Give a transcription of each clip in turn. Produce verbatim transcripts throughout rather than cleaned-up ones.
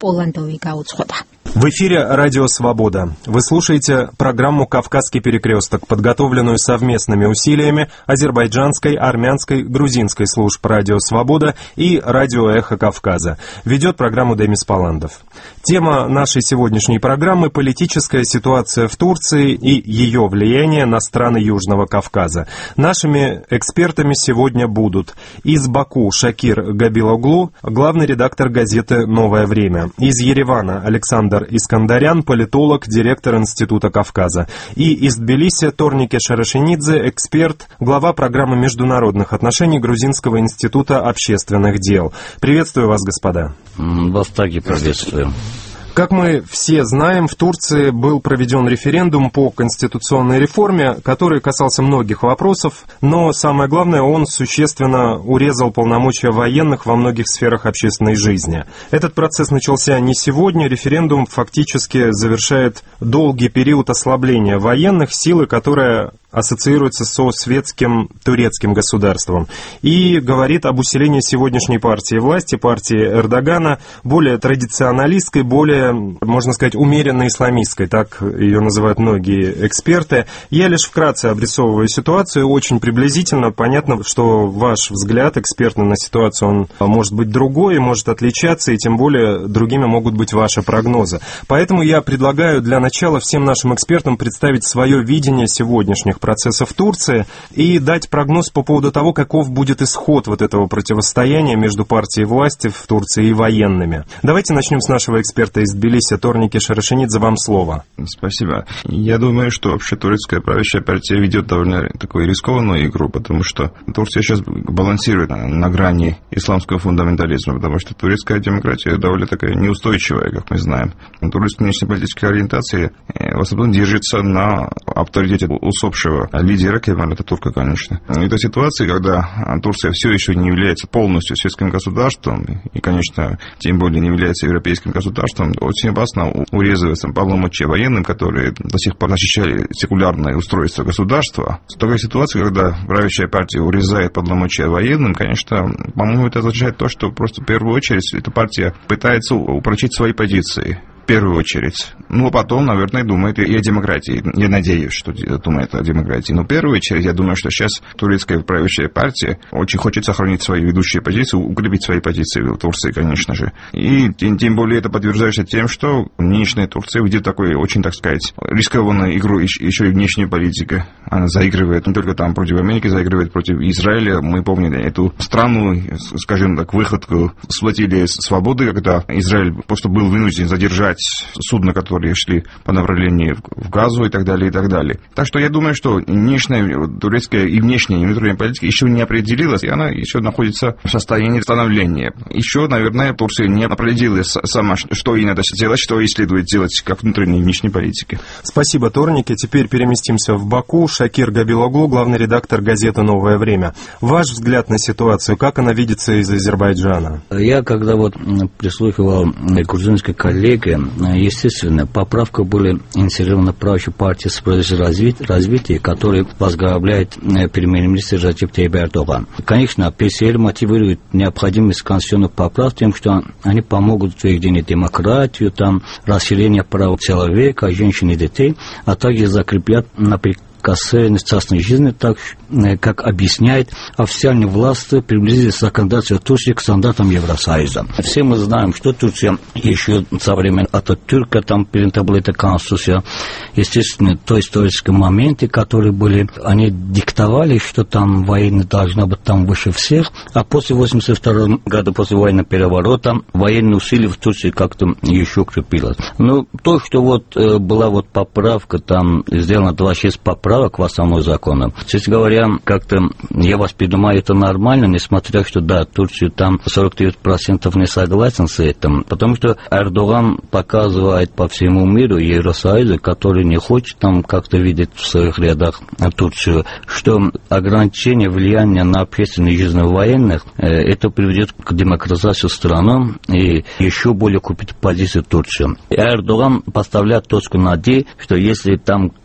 პოლონდოვი გაუცხოდა. В эфире «Радио Свобода». Вы слушаете программу «Кавказский перекресток», подготовленную совместными усилиями азербайджанской, армянской, грузинской служб «Радио Свобода» и «Радио Эхо Кавказа». Ведет программу Демис Паландов. Тема нашей сегодняшней программы – политическая ситуация в Турции и ее влияние на страны Южного Кавказа. Нашими экспертами сегодня будут из Баку Шакир Габилоглу, главный редактор газеты «Новое время», из Еревана Александр Искандарян, политолог, директор Института Кавказа, и из Тбилиси Торнике Шарашенидзе, эксперт, глава программы международных отношений Грузинского института общественных дел. Приветствую вас, господа. Вас также приветствую. Как мы все знаем, в Турции был проведен референдум по конституционной реформе, который касался многих вопросов, но самое главное, он существенно урезал полномочия военных во многих сферах общественной жизни. Этот процесс начался не сегодня, референдум фактически завершает долгий период ослабления военных, силы, которая ассоциируется со светским турецким государством, и говорит об усилении сегодняшней партии власти, партии Эрдогана, более традиционалистской, более, можно сказать, умеренно исламистской, так ее называют многие эксперты. Я лишь вкратце обрисовываю ситуацию, очень приблизительно. Понятно, что ваш взгляд экспертный на ситуацию, он может быть другой, может отличаться, и тем более другими могут быть ваши прогнозы. Поэтому я предлагаю для начала всем нашим экспертам представить свое видение сегодняшних процессов в Турции и дать прогноз по поводу того, каков будет исход вот этого противостояния между партией власти в Турции и военными. Давайте начнем с нашего эксперта из Тбилиси, Торники Шарашенидзе, вам слово. Спасибо. Я думаю, что вообще турецкая правящая партия ведет довольно такую рискованную игру, потому что Турция сейчас балансирует на, на грани исламского фундаментализма, потому что турецкая демократия довольно такая неустойчивая, как мы знаем. Турецкая внешнеполитическая ориентация в основном держится на авторитете усопшего лидера Кемаля Ататюрка, конечно. Это ситуация, когда Турция все еще не является полностью светским государством, и, конечно, тем более не является европейским государством, очень опасно урезывается полномочия военным, которые до сих пор защищали секулярное устройство государства. Такая ситуация, когда правящая партия урезает полномочия военным, конечно, по-моему, это означает то, что просто в первую очередь эта партия пытается упрочить свои позиции. В первую очередь. Ну, а потом, наверное, думает и о демократии. Я надеюсь, что думает о демократии. Но в первую очередь, я думаю, что сейчас турецкая правящая партия очень хочет сохранить свои ведущие позиции, укрепить свои позиции в Турции, конечно же. И тем, тем более это подтверждается тем, что нынешняя Турция ведет такую очень, так сказать, рискованную игру, еще и внешняя политика. Она заигрывает не только там против Америки, заигрывает против Израиля. Мы помним эту страну, скажем так, выходку с флотилии свободы, когда Израиль просто был вынужден задержать судна, которые шли по направлению в Газу и так далее, и так далее. Так что я думаю, что внешняя турецкая и внешняя и внутренняя политика еще не определилась, и она еще находится в состоянии становления. Еще, наверное, Турция не определилась сама, что ей надо делать, что ей следует делать как внутренней и внешней политики. Спасибо, Торники. Теперь переместимся в Баку. Шакир Габилоглу, главный редактор газеты «Новое время». Ваш взгляд на ситуацию, как она видится из Азербайджана? Я, когда вот прислушивал грузинской коллеге, естественно, поправка была инициирована правящей партией справедливости и развития, которую возглавляет премьер-министр Раджеп Тайип Эрдоган. Конечно, ПСЛ мотивирует необходимость конституционных поправок тем, что они помогут в введении демократии, там, расширение прав человека, женщин и детей, а также закрепят напрямую касательно частной жизни, так как объясняет официальные власти приблизили законодательство Турции к стандартам Евросоюза. Все мы знаем, что Турция еще со времен Ататюрка, там принята была эта конституция, естественно, в той историческом моменте, которые были, они диктовали, что там военные должны быть там выше всех, а после восемьдесят второго года, после военного переворота, военные усилия в Турции как-то еще укрепилось. Но то, что вот была вот поправка, там сделано двадцать шесть поправок в основной закон. Честно говоря, как-то я воспринимаю это нормально, несмотря что, да, Турция там сорок девять процентов не согласен с этим, потому что Эрдоган показывает по всему миру Евросоюзу, который не хочет там как-то видеть в своих рядах Турцию, что ограничение влияния на общественную жизнь военных, это приведет к демократизации страны и еще более купить позицию Турции. Эрдоган поставляет точку над «и», что если там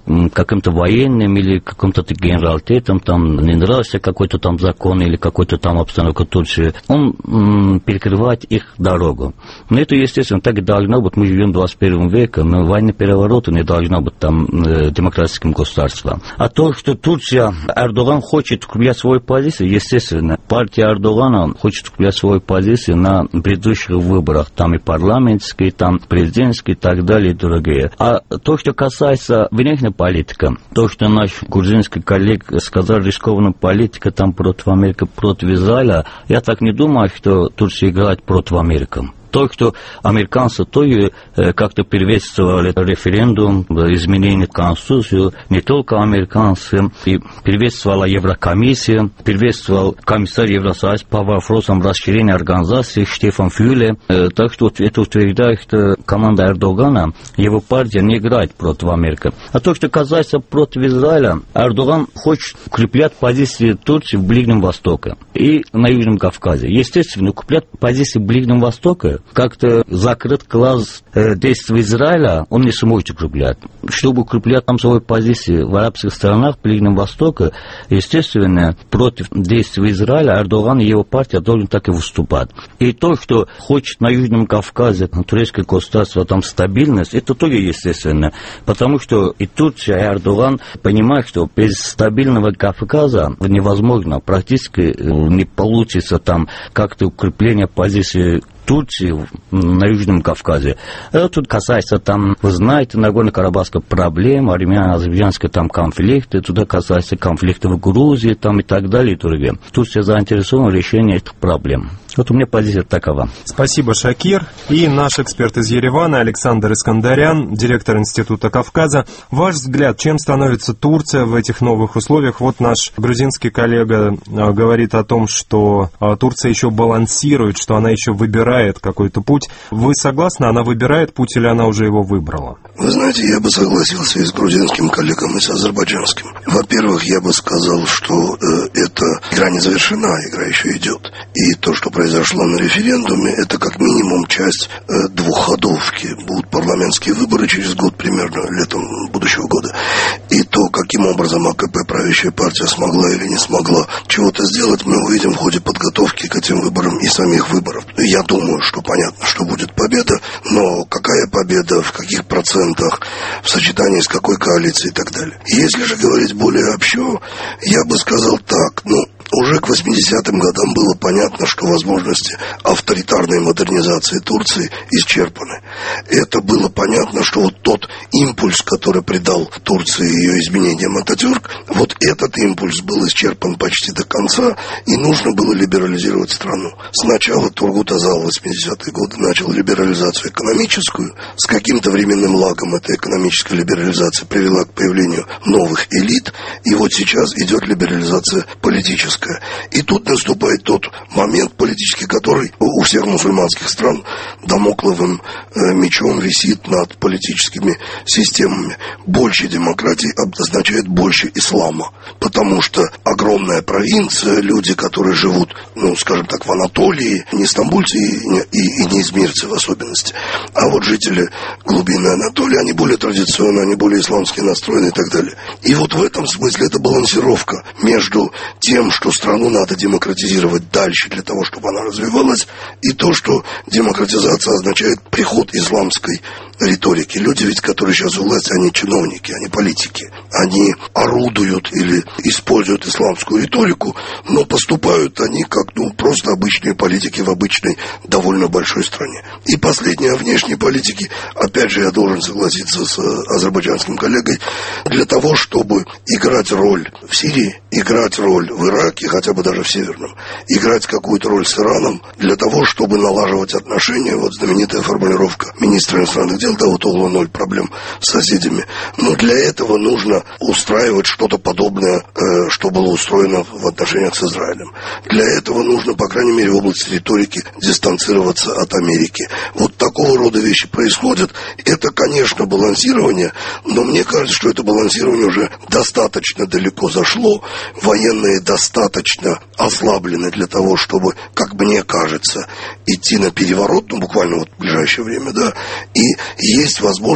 каким-то военным или каким-то генералитетом, там не нравится какой-то там закон или какой-то там обстановка Турции, он м, перекрывает их дорогу. Но это, естественно, так и должно быть. Мы живем в двадцать первом веке, но военный переворот не должно быть там э, демократическим государством. А то, что Турция, Эрдоган хочет укреплять свою позицию, естественно, партия Эрдогана хочет укреплять свою позицию на предыдущих выборах, там и парламентские, там президентские и так далее и другие. А то, что касается внешней политики, то, что наш грузинский коллег сказал, рискованная политика там против Америки, против Израиля, я так не думаю, что Турция играет против Америки. То, что американцы то и как-то приветствовали референдум, изменение Конституции, не только американцы, и приветствовала Еврокомиссия, приветствовал комиссар Евросоюза по вопросам расширения организации Штефан Фюле. Так что это утверждает, что команда Эрдогана, его партия не играет против Америки. А то, что касается против Израиля, Эрдоган хочет укреплять позиции Турции в Ближнем Востоке и на Южном Кавказе. Естественно, укреплять позиции в Ближнем Востоке как-то закрыт глаз э, действий Израиля, он не сможет укреплять. Чтобы укреплять там свои позиции в арабских странах, в Ближнем Востоке, естественно, против действий Израиля Эрдоган и его партия должен так и выступать. И то, что хочет на Южном Кавказе турецкое государство, там стабильность, это тоже естественно. Потому что и Турция, и Эрдоган понимают, что без стабильного Кавказа невозможно, практически не получится там как-то укрепление позиции Турции на Южном Кавказе. Это тут касается там, вы знаете, Нагорно-Карабахской проблемы, армяно-азербайджанской там конфликты, туда касается конфликтов в Грузии там и так далее и другие. Турция заинтересована в решении этих проблем. Вот у меня позиция такова. Спасибо, Шакир. И наш эксперт из Еревана Александр Искандарян, директор Института Кавказа. Ваш взгляд, чем становится Турция в этих новых условиях? Вот наш грузинский коллега говорит о том, что Турция еще балансирует, что она еще выбирает какой-то путь. Вы согласны, она выбирает путь или она уже его выбрала? Вы знаете, я бы согласился и с грузинским коллегом, и с азербайджанским. Во-первых, я бы сказал, что э, эта игра не завершена, игра еще идет. И то, что произошло на референдуме, это как минимум часть э, двухходовки. Будут парламентские выборы через год, примерно летом будущего года. И то, каким образом АКП, правящая партия, смогла или не смогла чего-то сделать, мы увидим в ходе подготовки к этим выборам и самих выборов. Я думаю, что понятно, что будет победа, но какая победа, в каких процентах, в сочетании с какой коалицией и так далее. Если же говорить более общо, я бы сказал так, ну, уже к восьмидесятым годам было понятно, что возможности авторитарной модернизации Турции исчерпаны. Это было понятно, что вот тот импульс, который придал Турции ее изменениям Ататюрк, вот этот импульс был исчерпан почти до конца, и нужно было либерализировать страну. Сначала Тургут Özal в восьмидесятые годы начал либерализацию экономическую, с каким-то временным лагом эта экономическая либерализация привела к появлению новых элит, и вот сейчас идет либерализация политическая. И тут наступает тот момент политический, который у всех мусульманских стран дамокловым э, мечом висит над политическими системами. Больше демократии означает больше ислама, потому что огромная провинция, люди, которые живут, ну, скажем так, в Анатолии, не стамбульцы и, и, и не измирцы в особенности, а вот жители глубинной Анатолии, они более традиционные, они более исламски настроены и так далее. И вот в этом смысле это балансировка между тем, что страну надо демократизировать дальше для того, чтобы она развивалась, и то, что демократизация означает приход исламской риторики. Люди ведь, которые сейчас у власти, они чиновники, они политики. Они орудуют или используют исламскую риторику, но поступают они как, ну, просто обычные политики в обычной довольно большой стране. И последнее, о внешней политике, опять же, я должен согласиться с азербайджанским коллегой, для того, чтобы играть роль в Сирии, играть роль в Ираке, хотя бы даже в Северном, играть какую-то роль с Ираном, для того, чтобы налаживать отношения, вот знаменитая формулировка министра иностранных дел Давутоглу, ноль проблем с соседями. Но для этого нужно устраивать что-то подобное, э, что было устроено в отношениях с Израилем. Для этого нужно, по крайней мере, в области риторики дистанцироваться от Америки. Вот такого рода вещи происходят. Это, конечно, балансирование, но мне кажется, что это балансирование уже достаточно далеко зашло. Военные достаточно ослаблены для того, чтобы, как мне кажется, идти на переворот, ну, буквально вот в ближайшее время, да, и есть возможность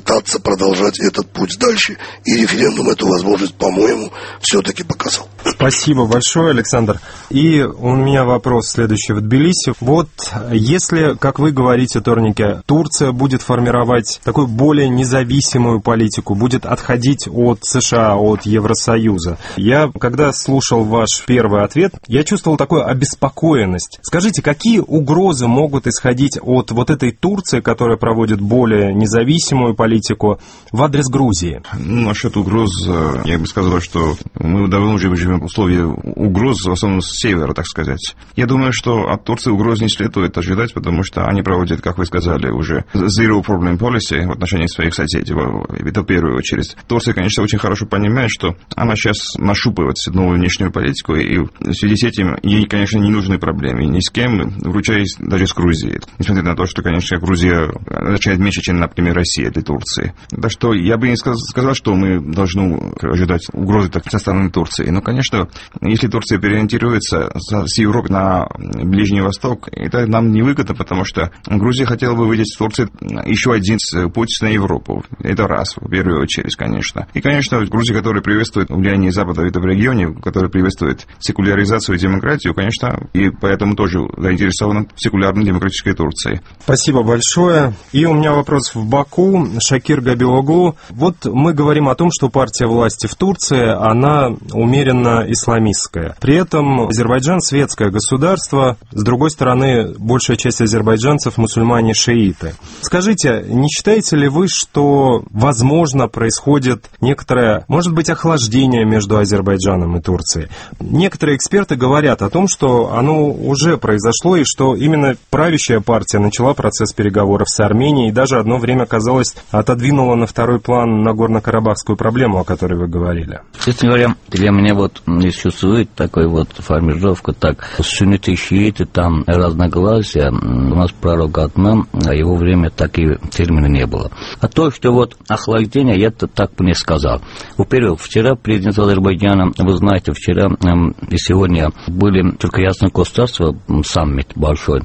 пытаться продолжать этот путь дальше, и референдум эту возможность, по-моему, все-таки показал. Спасибо большое, Александр. И у меня вопрос следующий в Тбилиси. Вот если, как вы говорите, Торники, Турция будет формировать такую более независимую политику, будет отходить от США, от Евросоюза. Я, когда слушал ваш первый ответ, я чувствовал такую обеспокоенность. Скажите, какие угрозы могут исходить от вот этой Турции, которая проводит более независимую политику, в адрес Грузии? Ну, насчет угроз, я бы сказал, что мы давно уже живем в условиях угроз, в основном с севера, так сказать. Я думаю, что от Турции угроз не следует ожидать, потому что они проводят, как вы сказали, уже zero problem policy в отношении своих соседей. Это в первую очередь. Турция, конечно, очень хорошо понимает, что она сейчас нащупывает новую внешнюю политику, и в связи с этим ей, конечно, не нужны проблемы ни с кем, вручаясь даже с Грузией. Несмотря на то, что, конечно, Грузия означает меньше, чем, например, Россия для Турции. Так что я бы не сказал, что мы должны ожидать угрозы со стороны Турции. Но, конечно, если Турция переориентируется с Европы на Ближний Восток, это нам невыгодно, потому что Грузия хотела бы выйти из Турции еще один путь на Европу. Это раз, в первую очередь, конечно. И, конечно, Грузия, которая приветствует влияние Запада в этом регионе, которая приветствует секуляризацию и демократию, конечно, и поэтому тоже заинтересована в секулярной демократической Турции. Спасибо большое. И у меня вопрос в Баку. Шакир Габиоглу. Вот мы говорим о том, что партия власти в Турции, она умеренно исламистская. При этом Азербайджан светское государство, с другой стороны, большая часть азербайджанцев мусульмане-шииты. Скажите, не считаете ли вы, что, возможно, происходит некоторое, может быть, охлаждение между Азербайджаном и Турцией? Некоторые эксперты говорят о том, что оно уже произошло, и что именно правящая партия начала процесс переговоров с Арменией, и даже одно время, казалось, отодвинула на второй план Нагорно-Карабахскую проблему, о которой вы говорили. Честно говоря, для меня вот существует такой вот формировка, так, сунниты и шииты, там разногласия, у нас пророк одна, а его время такие термины не было. А то, что вот охлаждение, я так бы не сказал. Во-первых, вчера президент Азербайджана, вы знаете, вчера и сегодня были только ясное государство, саммит большой.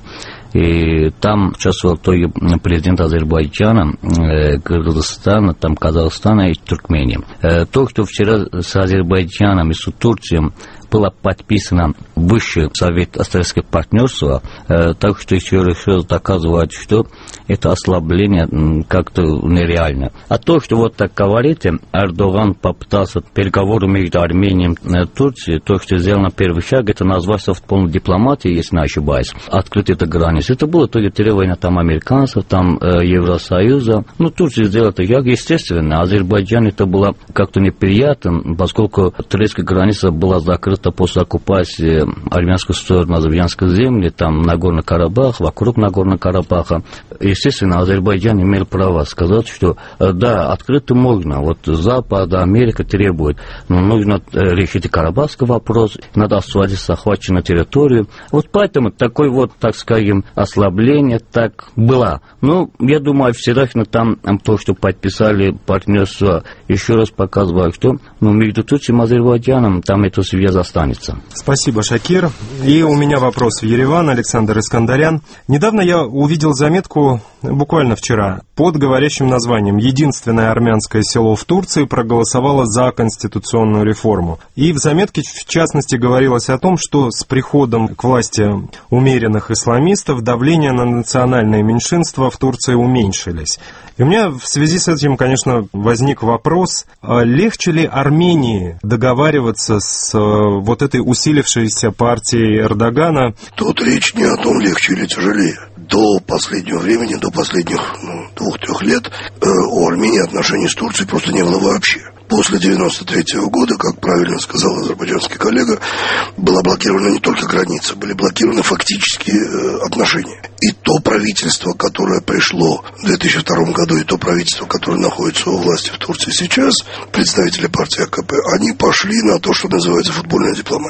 И там участвовал только президент Азербайджана, Кыргызстана, там Казахстана и Туркмении. То, что вчера с Азербайджаном и с Турцией было подписано Высший совет стратегического партнерства, так что еще раз доказывает, что это ослабление как-то нереально. А то, что вот так говорите, Эрдоган попытался переговоры между Арменией и Турцией, то, что сделано первый шаг, это назвался в полной дипломатии, если не ошибаюсь, открыть эту границу. Это было только требование там американцев, там э, Евросоюза. Ну, Турция сделала это, как естественно. Азербайджан это было как-то неприятно, поскольку турецкая граница была закрыта после оккупации армянской стороны азербайджанской земли, там Нагорный Карабах, вокруг Нагорного Карабаха. Естественно, Азербайджан имел право сказать, что да, открыто можно, вот Запад, Америка требует, но нужно решить и карабахский вопрос, надо освободить захваченную территорию. Вот поэтому такой вот, так скажем, ослабление так было. Ну, я думаю, всегда там то, что подписали партнерство, еще раз показывает, что ну, между Турцией и Азербайджаном там эта связь останется. Спасибо, Шакир. И у меня вопрос в Ереван, Александр Искандарян. Недавно я увидел заметку, буквально вчера, под говорящим названием «Единственное армянское село в Турции проголосовало за конституционную реформу». И в заметке, в частности, говорилось о том, что с приходом к власти умеренных исламистов давление на национальные меньшинства в Турции уменьшились. И у меня в связи с этим, конечно, возник вопрос, легче ли Армении договариваться с вот этой усилившейся партией Эрдогана? Тут речь не о том, легче или тяжелее. До последнего времени, до последних ну, двух-трех лет э, у Армении отношений с Турцией просто не было вообще. После девяносто третьего года, как правильно сказал азербайджанский коллега, была блокирована не только граница, были блокированы фактические э, отношения. И то правительство, которое пришло в две тысячи втором году, и то правительство, которое находится у власти в Турции сейчас, представители партии АКП, они пошли на то, что называется футбольной дипломатией.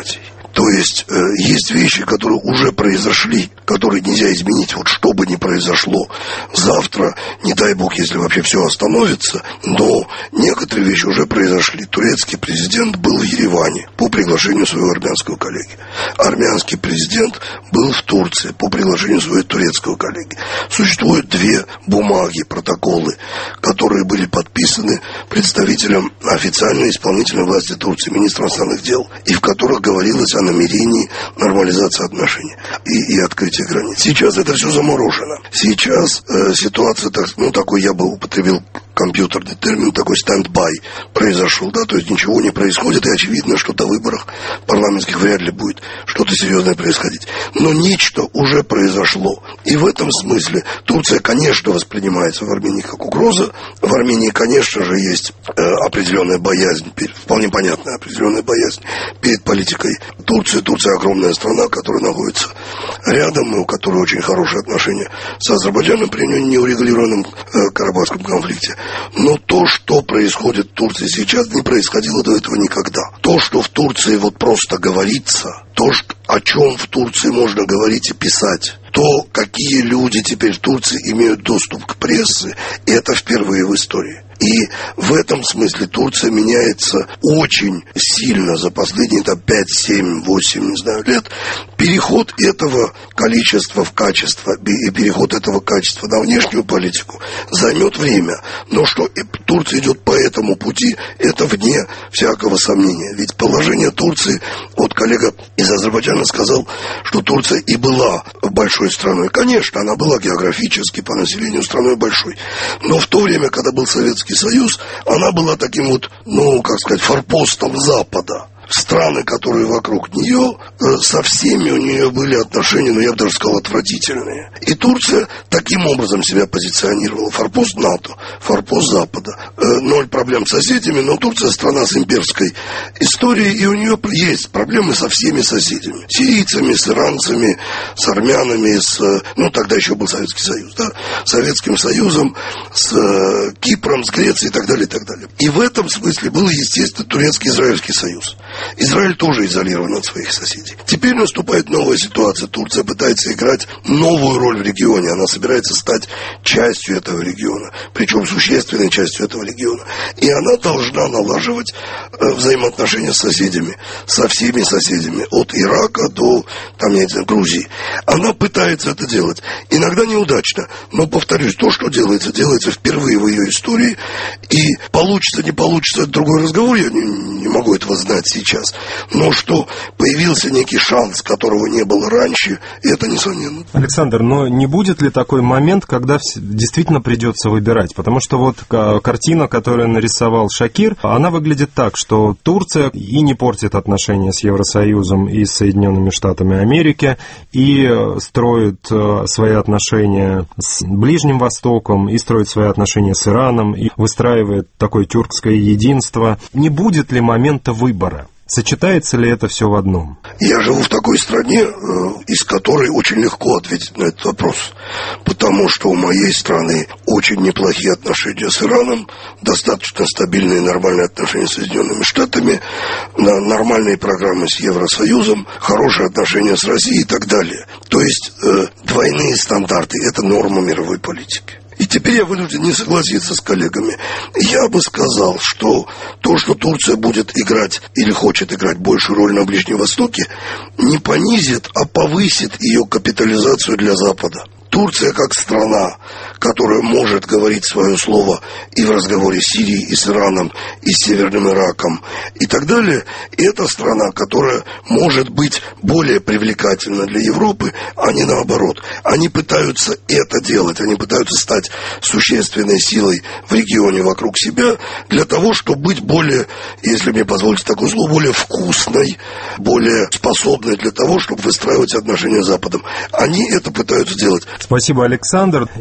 То есть э, есть вещи, которые уже произошли, которые нельзя изменить. Вот что бы ни произошло завтра, не дай бог, если вообще все остановится, но некоторые вещи уже произошли. Турецкий президент был в Ереване по приглашению своего армянского коллеги. Армянский президент был в Турции по приглашению своего турецкого коллеги. Существуют две бумаги, протоколы, которые были подписаны представителем официальной исполнительной власти Турции, министром иностранных дел, и в которых говорилось о намерении нормализации отношений и, и открытия границ. Сейчас это все заморожено. Сейчас э, ситуация, так, ну такой я бы употребил компьютерный термин, такой стенд-бай произошел, да, то есть ничего не происходит, и очевидно, что до выборов парламентских вряд ли будет что-то серьезное происходить. Но нечто уже произошло. И в этом смысле Турция, конечно, воспринимается в Армении как угроза. В Армении, конечно же, есть э, определенная боязнь, вполне понятная определенная боязнь перед политикой Турции. Турция огромная страна, которая находится рядом, и у которой очень хорошие отношения с Азербайджаном при неурегулированном э, Карабахском конфликте. Но то, что происходит в Турции сейчас, не происходило до этого никогда. То, что в Турции вот просто говорится, то, что, о чем в Турции можно говорить и писать, то, какие люди теперь в Турции имеют доступ к прессе, это впервые в истории. И в этом смысле Турция меняется очень сильно за последние там, пять, семь, восемь, не знаю, лет. Переход этого количества в качество и переход этого качества на внешнюю политику займет время. Но что Турция идет по этому пути, это вне всякого сомнения. Ведь положение Турции, вот коллега из Азербайджана сказал, что Турция и была большой страной. Конечно, она была географически по населению страной большой. Но в то время, когда был Советский Союз, она была таким вот, ну, как сказать, форпостом Запада. Страны, которые вокруг нее, со всеми у нее были отношения, ну, я бы даже сказал, отвратительные. И Турция таким образом себя позиционировала. Форпост НАТО, форпост Запада. Ноль проблем с соседями, но Турция страна с имперской историей, и у нее есть проблемы со всеми соседями. Сирийцами, с иранцами, с армянами, с, ну, тогда еще был Советский Союз, да, Советским Союзом, с Кипром, с Грецией и так далее, и так далее. И в этом смысле был, естественно, Турецко-Израильский Союз. Израиль тоже изолирован от своих соседей. Теперь наступает новая ситуация. Турция пытается играть новую роль в регионе. Она собирается стать частью этого региона, причем существенной частью этого региона. И она должна налаживать э, взаимоотношения с соседями, со всеми соседями, от Ирака до, там, я не знаю, Грузии. Она пытается это делать. Иногда неудачно, но, повторюсь, то, что делается, делается впервые в ее истории. И получится, не получится, это другой разговор, я не, не могу этого знать сейчас. Но что появился некий шанс, которого не было раньше, это несомненно. Александр, но не будет ли такой момент, когда действительно придется выбирать? Потому что вот картина, которую нарисовал Шакир, она выглядит так, что Турция и не портит отношения с Евросоюзом и с Соединенными Штатами Америки, и строит свои отношения с Ближним Востоком, и строит свои отношения с Ираном, и выстраивает такое тюркское единство. Не будет ли момента выбора? Сочетается ли это все в одном? Я живу в такой стране, из которой очень легко ответить на этот вопрос. Потому что у моей страны очень неплохие отношения с Ираном, достаточно стабильные и нормальные отношения с Соединенными Штатами, нормальные программы с Евросоюзом, хорошие отношения с Россией и так далее. То есть э, двойные стандарты – это норма мировой политики. И теперь я вынужден не согласиться с коллегами. Я бы сказал, что то, что Турция будет играть или хочет играть большую роль на Ближнем Востоке, не понизит, а повысит ее капитализацию для Запада. Турция как страна, которая может говорить свое слово и в разговоре с Сирией, и с Ираном, и с Северным Ираком, и так далее, и это страна, которая может быть более привлекательна для Европы, а не наоборот. Они пытаются это делать, они пытаются стать существенной силой в регионе вокруг себя для того, чтобы быть более, если мне позволите такое слово, более вкусной, более способной для того, чтобы выстраивать отношения с Западом. Они это пытаются делать. Спасибо, Александр. И мы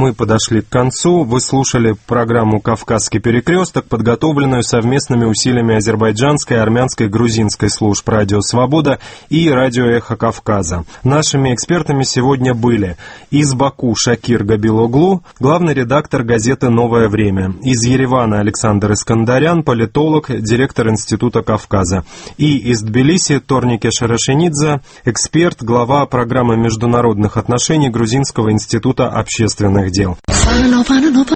мы подошли к концу. Вы слушали программу «Кавказский перекресток», подготовленную совместными усилиями азербайджанской, армянской, грузинской служб «Радио Свобода» и «Радио Эхо Кавказа». Нашими экспертами сегодня были из Баку Шакир Габилоглу, главный редактор газеты «Новое время», из Еревана Александр Искандарян, политолог, директор Института Кавказа, и из Тбилиси Торнике Шарашенидзе, эксперт, глава программы международных отношений Грузинского института общественных дел.